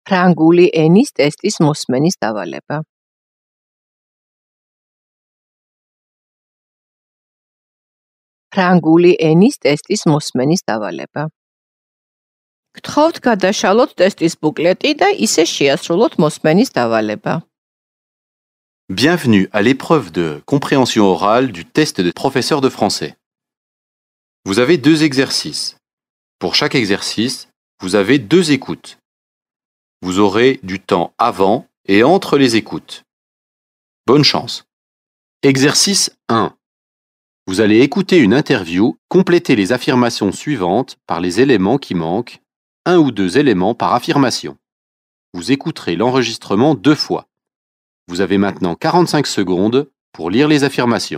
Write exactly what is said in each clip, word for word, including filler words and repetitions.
ფრანგული ენის ტესტის მოსმენის დავალება. ფრანგული ენის ტესტის მოსმენის დავალება. გთხოვთ გადაშალოთ ტესტის ბუკლეტი და ისე შეასრულოთ მოსმენის დავალება. Bienvenue à l'épreuve de compréhension orale du test de professeur de français. Vous avez deux exercices. Pour chaque exercice, vous avez deux écoutes. Vous aurez du temps avant et entre les écoutes. Bonne chance. Exercice un. Vous allez écouter une interview, compléter les affirmations suivantes par les éléments qui manquent, un ou deux éléments par affirmation. Vous écouterez l'enregistrement deux fois. Vous avez maintenant quarante-cinq secondes pour lire les affirmations.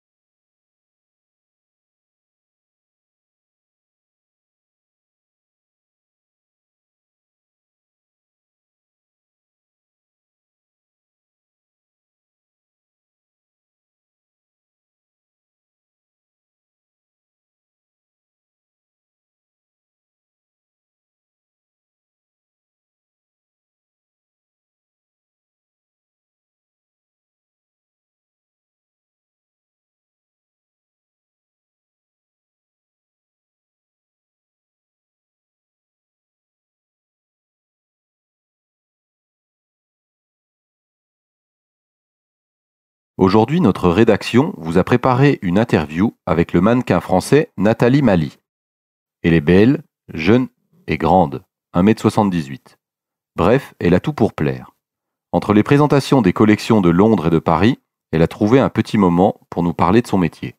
Aujourd'hui, notre rédaction vous a préparé une interview avec le mannequin français Nathalie Mali. Elle est belle, jeune et grande, un mètre soixante-dix-huit. Bref, elle a tout pour plaire. Entre les présentations des collections de Londres et de Paris, elle a trouvé un petit moment pour nous parler de son métier.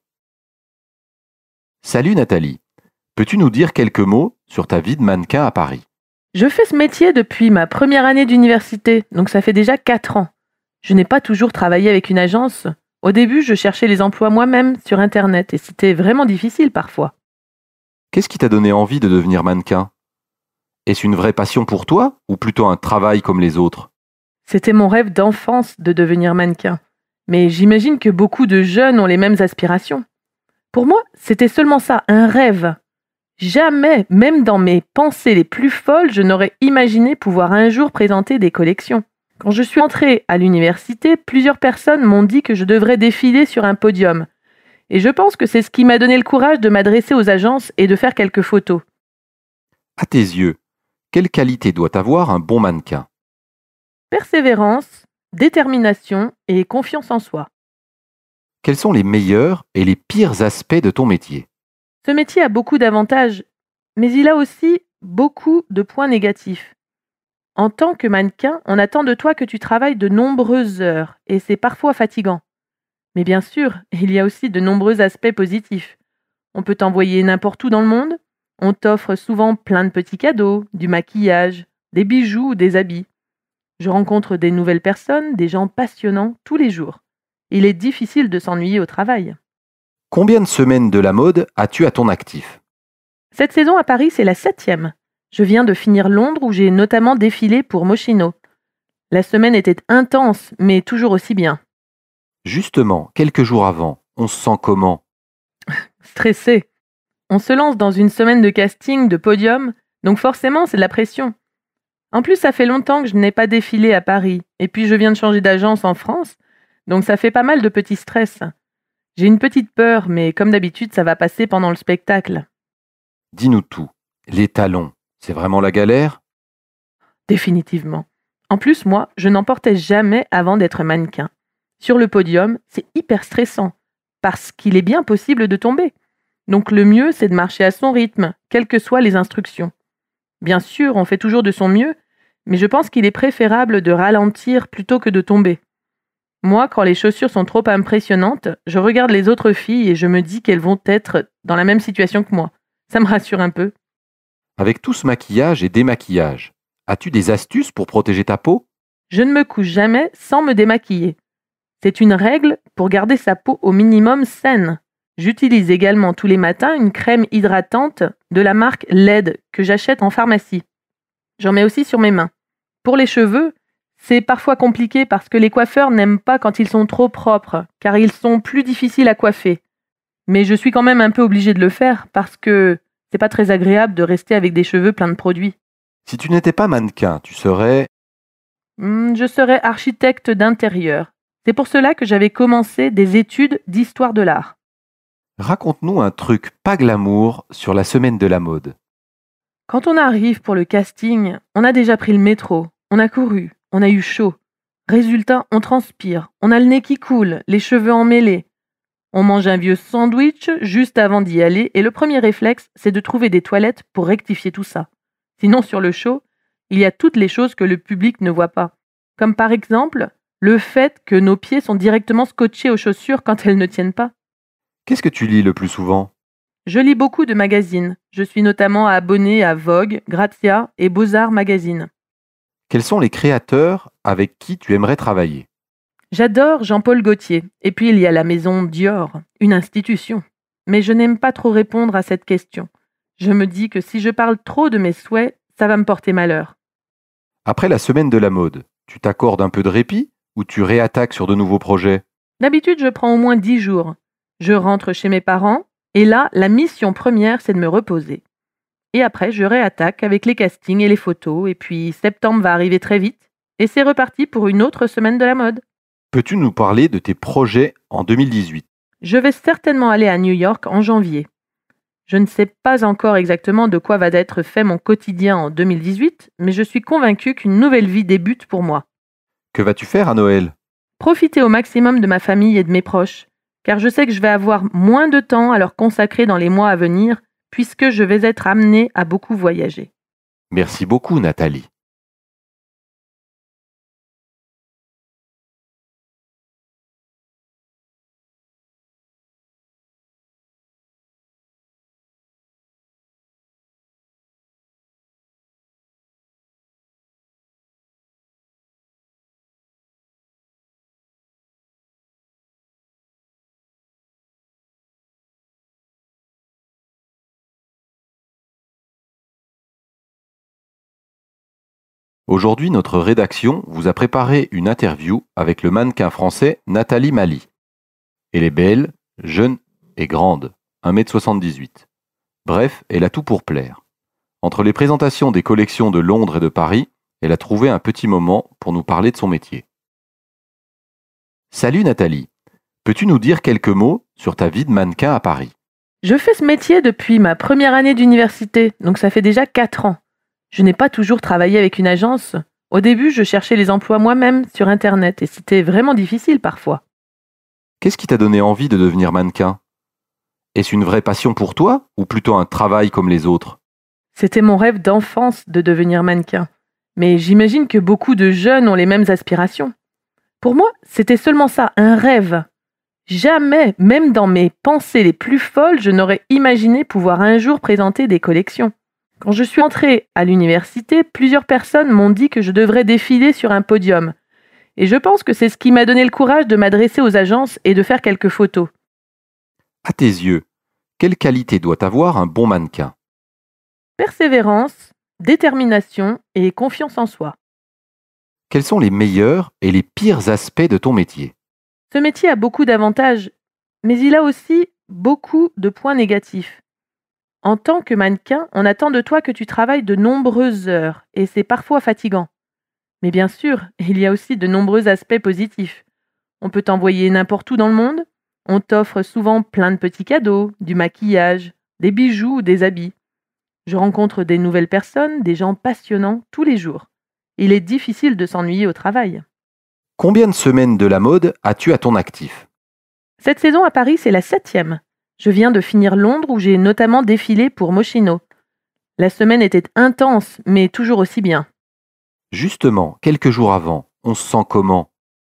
Salut Nathalie, peux-tu nous dire quelques mots sur ta vie de mannequin à Paris ? Je fais ce métier depuis ma première année d'université, donc ça fait déjà quatre ans. Je n'ai pas toujours travaillé avec une agence. Au début, je cherchais les emplois moi-même sur Internet et c'était vraiment difficile parfois. Qu'est-ce qui t'a donné envie de devenir mannequin ? Est-ce une vraie passion pour toi ou plutôt un travail comme les autres ? C'était mon rêve d'enfance de devenir mannequin. Mais j'imagine que beaucoup de jeunes ont les mêmes aspirations. Pour moi, c'était seulement ça, un rêve. Jamais, même dans mes pensées les plus folles, je n'aurais imaginé pouvoir un jour présenter des collections. Quand je suis entrée à l'université, plusieurs personnes m'ont dit que je devrais défiler sur un podium. Et je pense que c'est ce qui m'a donné le courage de m'adresser aux agences et de faire quelques photos. À tes yeux, quelle qualité doit avoir un bon mannequin ? Persévérance, détermination et confiance en soi. Quels sont les meilleurs et les pires aspects de ton métier ? Ce métier a beaucoup d'avantages, mais il a aussi beaucoup de points négatifs. En tant que mannequin, on attend de toi que tu travailles de nombreuses heures et c'est parfois fatigant. Mais bien sûr, il y a aussi de nombreux aspects positifs. On peut t'envoyer n'importe où dans le monde, on t'offre souvent plein de petits cadeaux, du maquillage, des bijoux ou des habits. Je rencontre des nouvelles personnes, des gens passionnants tous les jours. Il est difficile de s'ennuyer au travail. Combien de semaines de la mode as-tu à ton actif ? Cette saison à Paris, c'est la septième. Je viens de finir Londres où j'ai notamment défilé pour Moschino. La semaine était intense, mais toujours aussi bien. Justement, quelques jours avant, on se sent comment ? Stressé. On se lance dans une semaine de casting, de podium, donc forcément c'est de la pression. En plus, ça fait longtemps que je n'ai pas défilé à Paris, et puis je viens de changer d'agence en France, donc ça fait pas mal de petits stress. J'ai une petite peur, mais comme d'habitude, ça va passer pendant le spectacle. Dis-nous tout. Les talons, c'est vraiment la galère ? Définitivement. En plus, moi, je n'en portais jamais avant d'être mannequin. Sur le podium, c'est hyper stressant, parce qu'il est bien possible de tomber. Donc le mieux, c'est de marcher à son rythme, quelles que soient les instructions. Bien sûr, on fait toujours de son mieux, mais je pense qu'il est préférable de ralentir plutôt que de tomber. Moi, quand les chaussures sont trop impressionnantes, je regarde les autres filles et je me dis qu'elles vont être dans la même situation que moi. Ça me rassure un peu. Avec tout ce maquillage et démaquillage, as-tu des astuces pour protéger ta peau ? Je ne me couche jamais sans me démaquiller. C'est une règle pour garder sa peau au minimum saine. J'utilise également tous les matins une crème hydratante de la marque L E D que j'achète en pharmacie. J'en mets aussi sur mes mains. Pour les cheveux, c'est parfois compliqué parce que les coiffeurs n'aiment pas quand ils sont trop propres, car ils sont plus difficiles à coiffer. Mais je suis quand même un peu obligée de le faire parce que c'est pas très agréable de rester avec des cheveux pleins de produits. Si tu n'étais pas mannequin, tu serais... Hmm, je serais architecte d'intérieur. C'est pour cela que j'avais commencé des études d'histoire de l'art. Raconte-nous un truc pas glamour sur la semaine de la mode. Quand on arrive pour le casting, on a déjà pris le métro, on a couru, on a eu chaud. Résultat, on transpire, on a le nez qui coule, les cheveux emmêlés. On mange un vieux sandwich juste avant d'y aller et le premier réflexe, c'est de trouver des toilettes pour rectifier tout ça. Sinon, sur le show, il y a toutes les choses que le public ne voit pas. Comme par exemple, le fait que nos pieds sont directement scotchés aux chaussures quand elles ne tiennent pas. Qu'est-ce que tu lis le plus souvent? Je lis beaucoup de magazines. Je suis notamment abonnée à Vogue, Grazia et Beaux-Arts Magazine. Quels sont les créateurs avec qui tu aimerais travailler? J'adore Jean-Paul Gaultier. Et puis il y a la maison Dior, une institution. Mais je n'aime pas trop répondre à cette question. Je me dis que si je parle trop de mes souhaits, ça va me porter malheur. Après la semaine de la mode, tu t'accordes un peu de répit ou tu réattaques sur de nouveaux projets? D'habitude, je prends au moins dix jours. Je rentre chez mes parents et là, la mission première, c'est de me reposer. Et après, je réattaque avec les castings et les photos. Et puis, septembre va arriver très vite. Et c'est reparti pour une autre semaine de la mode. Peux-tu nous parler de tes projets en deux mille dix-huit? Je vais certainement aller à New York en janvier. Je ne sais pas encore exactement de quoi va être fait mon quotidien en deux mille dix-huit, mais je suis convaincue qu'une nouvelle vie débute pour moi. Que vas-tu faire à Noël? Profiter au maximum de ma famille et de mes proches, car je sais que je vais avoir moins de temps à leur consacrer dans les mois à venir, puisque je vais être amenée à beaucoup voyager. Merci beaucoup, Nathalie. Aujourd'hui, notre rédaction vous a préparé une interview avec le mannequin français Nathalie Mali. Elle est belle, jeune et grande, un mètre soixante-dix-huit. Bref, elle a tout pour plaire. Entre les présentations des collections de Londres et de Paris, elle a trouvé un petit moment pour nous parler de son métier. Salut Nathalie, peux-tu nous dire quelques mots sur ta vie de mannequin à Paris? Je fais ce métier depuis ma première année d'université, donc ça fait déjà quatre ans. Je n'ai pas toujours travaillé avec une agence. Au début, je cherchais les emplois moi-même sur Internet et c'était vraiment difficile parfois. Qu'est-ce qui t'a donné envie de devenir mannequin? Est-ce une vraie passion pour toi ou plutôt un travail comme les autres? C'était mon rêve d'enfance de devenir mannequin. Mais j'imagine que beaucoup de jeunes ont les mêmes aspirations. Pour moi, c'était seulement ça, un rêve. Jamais, même dans mes pensées les plus folles, je n'aurais imaginé pouvoir un jour présenter des collections. Quand je suis entrée à l'université, plusieurs personnes m'ont dit que je devrais défiler sur un podium. Et je pense que c'est ce qui m'a donné le courage de m'adresser aux agences et de faire quelques photos. À tes yeux, quelle qualité doit avoir un bon mannequin? Persévérance, détermination et confiance en soi. Quels sont les meilleurs et les pires aspects de ton métier? Ce métier a beaucoup d'avantages, mais il a aussi beaucoup de points négatifs. En tant que mannequin, on attend de toi que tu travailles de nombreuses heures et c'est parfois fatigant. Mais bien sûr, il y a aussi de nombreux aspects positifs. On peut t'envoyer n'importe où dans le monde. On t'offre souvent plein de petits cadeaux, du maquillage, des bijoux ou des habits. Je rencontre des nouvelles personnes, des gens passionnants tous les jours. Il est difficile de s'ennuyer au travail. Combien de semaines de la mode as-tu à ton actif? Cette saison à Paris, c'est la septième. Je viens de finir Londres où j'ai notamment défilé pour Moschino. La semaine était intense, mais toujours aussi bien. Justement, quelques jours avant, on se sent comment?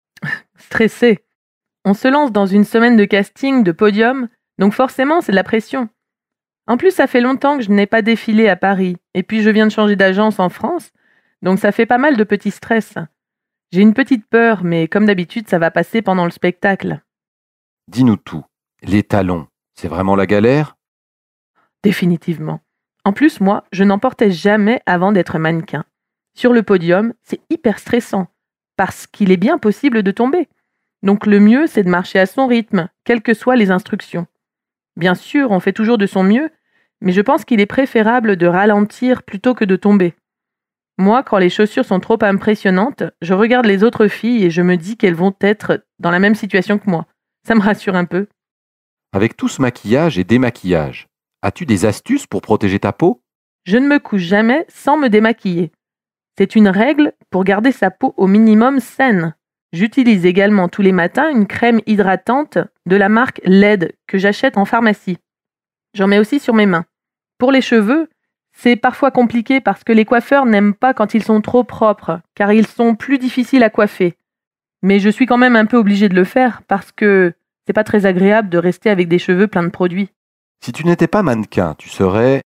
Stressé. On se lance dans une semaine de casting, de podium, donc forcément c'est de la pression. En plus, ça fait longtemps que je n'ai pas défilé à Paris, et puis je viens de changer d'agence en France, donc ça fait pas mal de petits stress. J'ai une petite peur, mais comme d'habitude, ça va passer pendant le spectacle. Dis-nous tout. Les talons, c'est vraiment la galère? Définitivement. En plus, moi, je n'en portais jamais avant d'être mannequin. Sur le podium, c'est hyper stressant, parce qu'il est bien possible de tomber. Donc le mieux, c'est de marcher à son rythme, quelles que soient les instructions. Bien sûr, on fait toujours de son mieux, mais je pense qu'il est préférable de ralentir plutôt que de tomber. Moi, quand les chaussures sont trop impressionnantes, je regarde les autres filles et je me dis qu'elles vont être dans la même situation que moi. Ça me rassure un peu. Avec tout ce maquillage et démaquillage, as-tu des astuces pour protéger ta peau? Je ne me couche jamais sans me démaquiller. C'est une règle pour garder sa peau au minimum saine. J'utilise également tous les matins une crème hydratante de la marque L E D que j'achète en pharmacie. J'en mets aussi sur mes mains. Pour les cheveux, c'est parfois compliqué parce que les coiffeurs n'aiment pas quand ils sont trop propres, car ils sont plus difficiles à coiffer. Mais je suis quand même un peu obligée de le faire parce que c'est pas très agréable de rester avec des cheveux pleins de produits. Si tu n'étais pas mannequin, tu serais...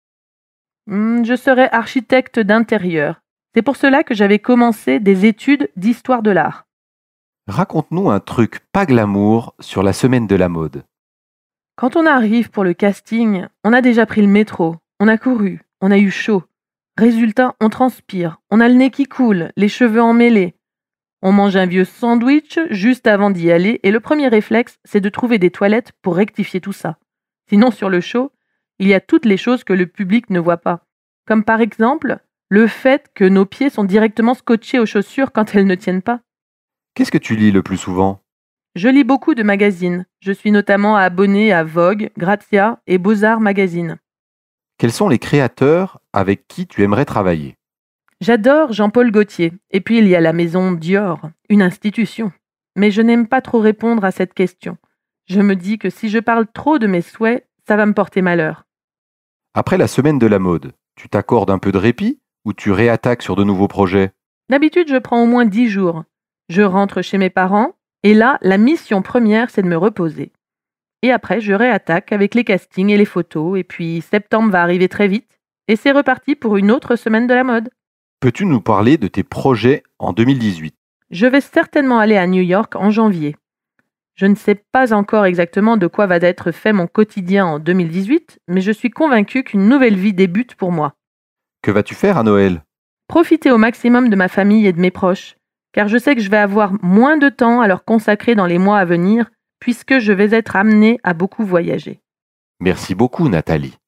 Hmm, je serais architecte d'intérieur. C'est pour cela que j'avais commencé des études d'histoire de l'art. Raconte-nous un truc pas glamour sur la semaine de la mode. Quand on arrive pour le casting, on a déjà pris le métro, on a couru, on a eu chaud. Résultat, on transpire, on a le nez qui coule, les cheveux emmêlés. On mange un vieux sandwich juste avant d'y aller et le premier réflexe, c'est de trouver des toilettes pour rectifier tout ça. Sinon, sur le show, il y a toutes les choses que le public ne voit pas. Comme par exemple, le fait que nos pieds sont directement scotchés aux chaussures quand elles ne tiennent pas. Qu'est-ce que tu lis le plus souvent? Je lis beaucoup de magazines. Je suis notamment abonnée à Vogue, Grazia et Beaux-Arts Magazine. Quels sont les créateurs avec qui tu aimerais travailler? J'adore Jean-Paul Gaultier. Et puis il y a la maison Dior, une institution. Mais je n'aime pas trop répondre à cette question. Je me dis que si je parle trop de mes souhaits, ça va me porter malheur. Après la semaine de la mode, tu t'accordes un peu de répit ou tu réattaques sur de nouveaux projets? D'habitude, je prends au moins dix jours. Je rentre chez mes parents et là, la mission première, c'est de me reposer. Et après, je réattaque avec les castings et les photos et puis septembre va arriver très vite et c'est reparti pour une autre semaine de la mode. Peux-tu nous parler de tes projets en deux mille dix-huit? Je vais certainement aller à New York en janvier. Je ne sais pas encore exactement de quoi va être fait mon quotidien en deux mille dix-huit, mais je suis convaincue qu'une nouvelle vie débute pour moi. Que vas-tu faire à Noël? Profiter au maximum de ma famille et de mes proches, car je sais que je vais avoir moins de temps à leur consacrer dans les mois à venir, puisque je vais être amenée à beaucoup voyager. Merci beaucoup, Nathalie.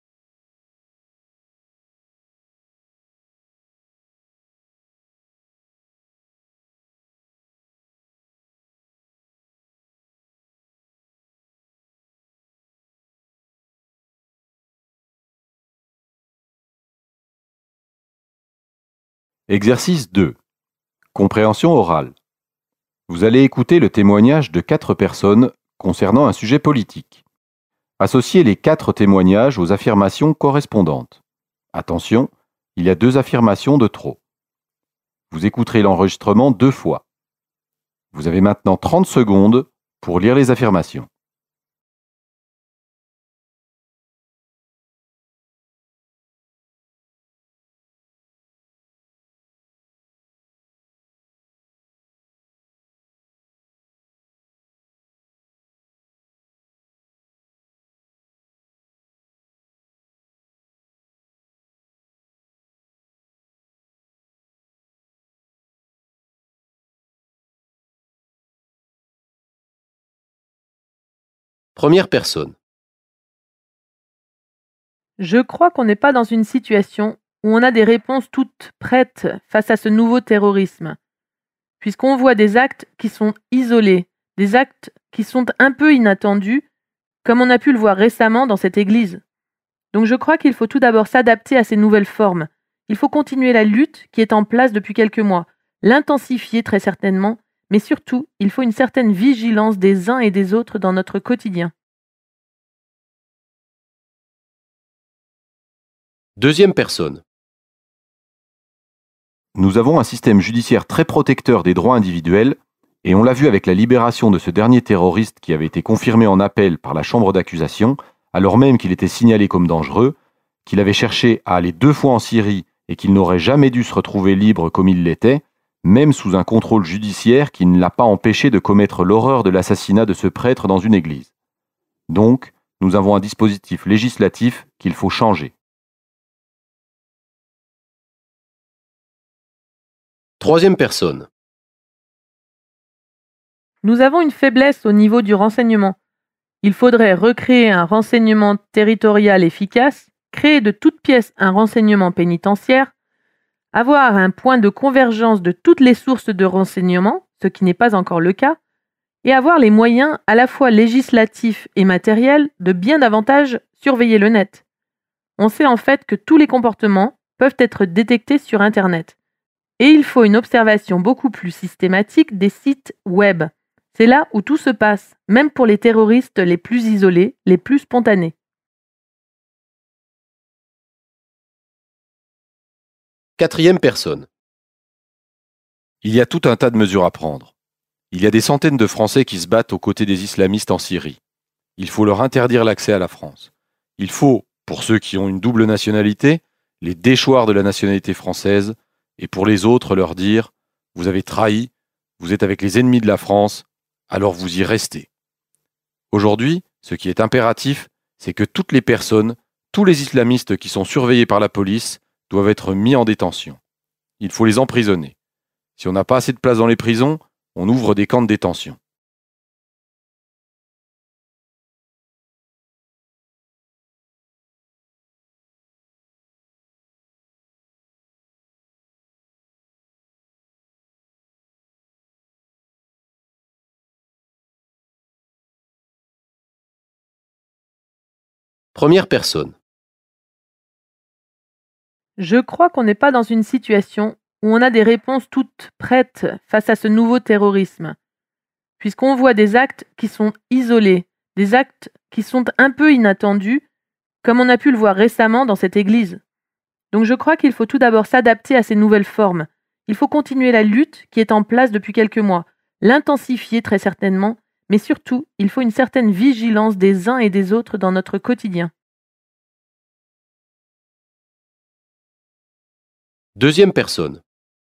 Exercice deux. Compréhension orale. Vous allez écouter le témoignage de quatre personnes concernant un sujet politique. Associez les quatre témoignages aux affirmations correspondantes. Attention, il y a deux affirmations de trop. Vous écouterez l'enregistrement deux fois. Vous avez maintenant trente secondes pour lire les affirmations. Première personne. Je crois qu'on n'est pas dans une situation où on a des réponses toutes prêtes face à ce nouveau terrorisme, puisqu'on voit des actes qui sont isolés, des actes qui sont un peu inattendus, comme on a pu le voir récemment dans cette église. Donc je crois qu'il faut tout d'abord s'adapter à ces nouvelles formes. Il faut continuer la lutte qui est en place depuis quelques mois, l'intensifier très certainement, mais surtout, il faut une certaine vigilance des uns et des autres dans notre quotidien. Deuxième personne. Nous avons un système judiciaire très protecteur des droits individuels et on l'a vu avec la libération de ce dernier terroriste qui avait été confirmé en appel par la chambre d'accusation, alors même qu'il était signalé comme dangereux, qu'il avait cherché à aller deux fois en Syrie et qu'il n'aurait jamais dû se retrouver libre comme il l'était, même sous un contrôle judiciaire qui ne l'a pas empêché de commettre l'horreur de l'assassinat de ce prêtre dans une église. Donc, nous avons un dispositif législatif qu'il faut changer. Troisième personne. Nous avons une faiblesse au niveau du renseignement. Il faudrait recréer un renseignement territorial efficace, créer de toutes pièces un renseignement pénitentiaire, Avoir un point de convergence de toutes les sources de renseignements, ce qui n'est pas encore le cas, et avoir les moyens à la fois législatifs et matériels de bien davantage surveiller le net. On sait en fait que tous les comportements peuvent être détectés sur Internet. Et il faut une observation beaucoup plus systématique des sites web. C'est là où tout se passe, même pour les terroristes les plus isolés, les plus spontanés. Quatrième personne. Il y a tout un tas de mesures à prendre. Il y a des centaines de Français qui se battent aux côtés des islamistes en Syrie. Il faut leur interdire l'accès à la France. Il faut, pour ceux qui ont une double nationalité, les déchoir de la nationalité française, et pour les autres leur dire « Vous avez trahi, vous êtes avec les ennemis de la France, alors vous y restez ». Aujourd'hui, ce qui est impératif, c'est que toutes les personnes, tous les islamistes qui sont surveillés par la police doivent être mis en détention. Il faut les emprisonner. Si on n'a pas assez de place dans les prisons, on ouvre des camps de détention. Première personne. Je crois qu'on n'est pas dans une situation où on a des réponses toutes prêtes face à ce nouveau terrorisme, puisqu'on voit des actes qui sont isolés, des actes qui sont un peu inattendus, comme on a pu le voir récemment dans cette église. Donc je crois qu'il faut tout d'abord s'adapter à ces nouvelles formes. Il faut continuer la lutte qui est en place depuis quelques mois, l'intensifier très certainement, mais surtout, il faut une certaine vigilance des uns et des autres dans notre quotidien. Deuxième personne.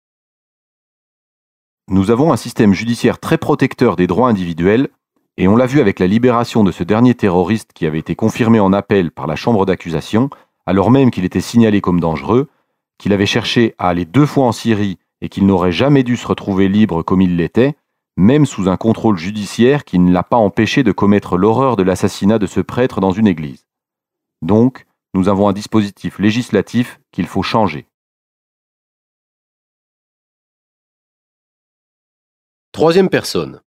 Nous avons un système judiciaire très protecteur des droits individuels, et on l'a vu avec la libération de ce dernier terroriste qui avait été confirmé en appel par la chambre d'accusation, alors même qu'il était signalé comme dangereux, qu'il avait cherché à aller deux fois en Syrie et qu'il n'aurait jamais dû se retrouver libre comme il l'était, même sous un contrôle judiciaire qui ne l'a pas empêché de commettre l'horreur de l'assassinat de ce prêtre dans une église. Donc, nous avons un dispositif législatif qu'il faut changer. Troisième personne.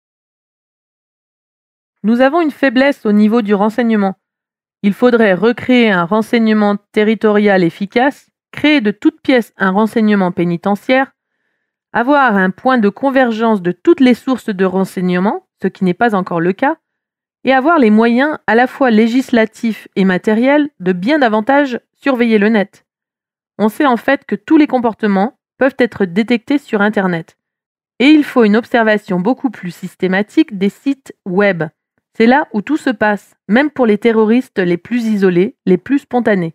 Nous avons une faiblesse au niveau du renseignement. Il faudrait recréer un renseignement territorial efficace, créer de toutes pièces un renseignement pénitentiaire, avoir un point de convergence de toutes les sources de renseignement, ce qui n'est pas encore le cas, et avoir les moyens à la fois législatifs et matériels de bien davantage surveiller le net. On sait en fait que tous les comportements peuvent être détectés sur Internet. Et il faut une observation beaucoup plus systématique des sites web. C'est là où tout se passe, même pour les terroristes les plus isolés, les plus spontanés.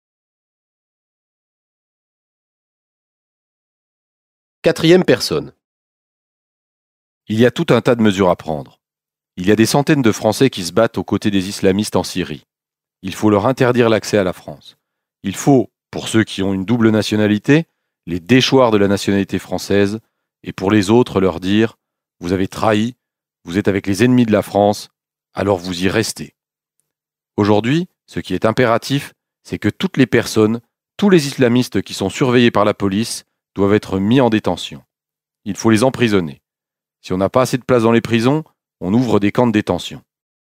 Quatrième personne. Il y a tout un tas de mesures à prendre. Il y a des centaines de Français qui se battent aux côtés des islamistes en Syrie. Il faut leur interdire l'accès à la France. Il faut, pour ceux qui ont une double nationalité, les déchoir de la nationalité française, et pour les autres leur dire « Vous avez trahi, vous êtes avec les ennemis de la France, alors vous y restez ». Aujourd'hui, ce qui est impératif, c'est que toutes les personnes, tous les islamistes qui sont surveillés par la police doivent être mis en détention. Il faut les emprisonner. Si on n'a pas assez de place dans les prisons, on ouvre des camps de détention.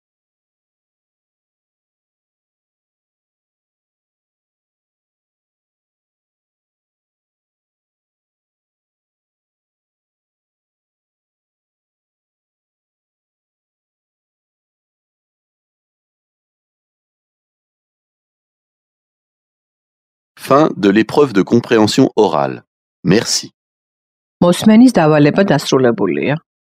Fin de l'épreuve de compréhension orale. Merci. მოსმენის დავალება დასრულებულია.